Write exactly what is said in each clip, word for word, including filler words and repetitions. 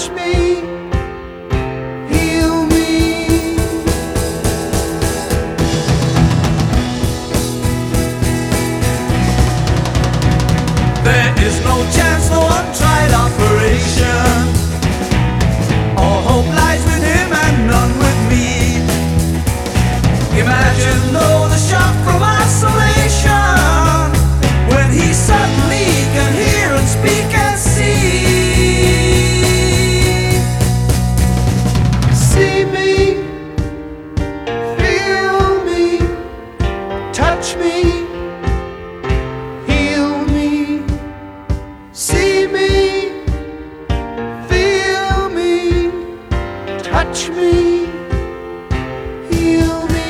touch me, heal me. There is no chance, no untried operation. All hope lies with him and none with me. Imagine though the shock from isolation, when he suddenly can hear and speak and see. See me, feel me, touch me, heal me. See me, feel me, touch me, heal me.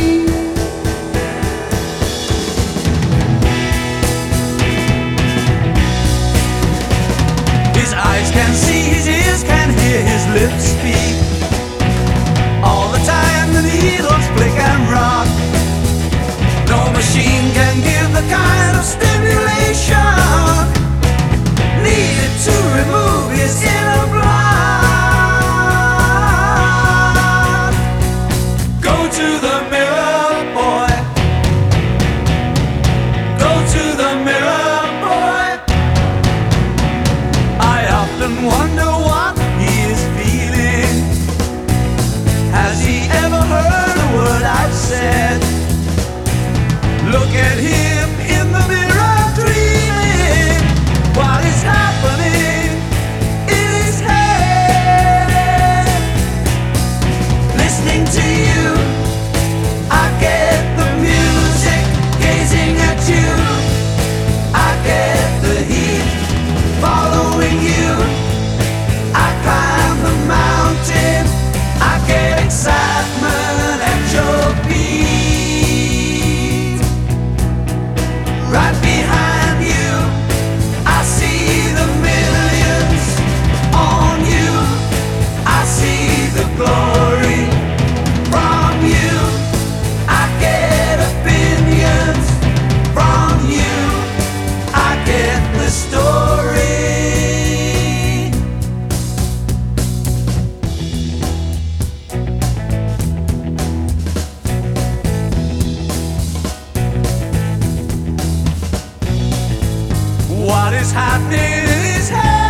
His eyes can see, his ears can hear, his lips speak. All the time the needles flick and rock. No machine can give the kind of stimulation needed to remove his inner block. Go to the mirror, boy. Go to the mirror, boy. I often wonder what he is feeling. Has he ever heard a word I've said? Look at him in the mirror dreaming what is happening in his head. Listening to you, I get the music. Gazing at you, I get the heat. Following you, I climb the mountain. I get excitement at your feet. Right behind you, I see the millions. On you, I see the glory. From you, I get opinions. From you, I get the story. What is happening in his head?